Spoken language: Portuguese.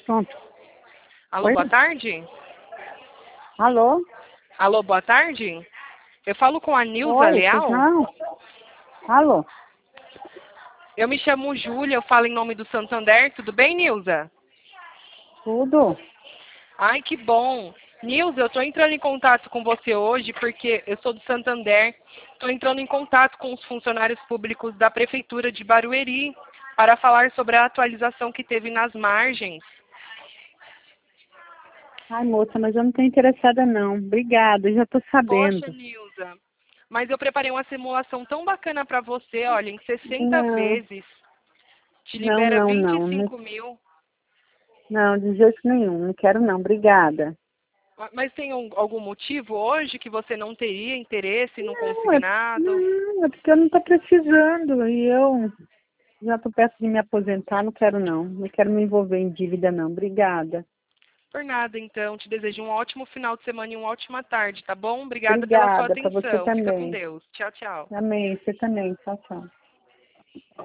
Pronto. Alô, Oi? boa tarde? Alô? Alô, boa tarde? Eu falo com a Nilza Oi, pois Leal? não? Alô? Eu me chamo Júlia, eu falo em nome do Santander. Tudo bem, Nilza? Tudo? Ai, que bom. Nilza, eu estou entrando em contato com você hoje porque eu sou do Santander. Estou entrando em contato com os funcionários públicos da Prefeitura de Barueri para falar sobre a atualização que teve nas margens. Ai, moça, mas eu não tô interessada não. Obrigada, eu já tô Poxa, sabendo. Nilza, mas eu preparei uma simulação tão bacana para você, olha, em 60 Não, vezes. Te não, libera não, vinte e não. Não, cinco mil. não, de jeito nenhum. Não quero não. Obrigada. Mas tem algum motivo hoje que você não teria interesse no Não, consignado? não, é porque eu não tô precisando. E eu já tô perto de me aposentar, não quero não. Não quero me envolver em dívida não. Obrigada. Por nada, então. Te desejo um ótimo final de semana e uma ótima tarde, tá bom? Obrigada pela sua Obrigada para você atenção. Fica com também. Deus. Tchau, tchau. Amém. Você também. Tchau, tchau.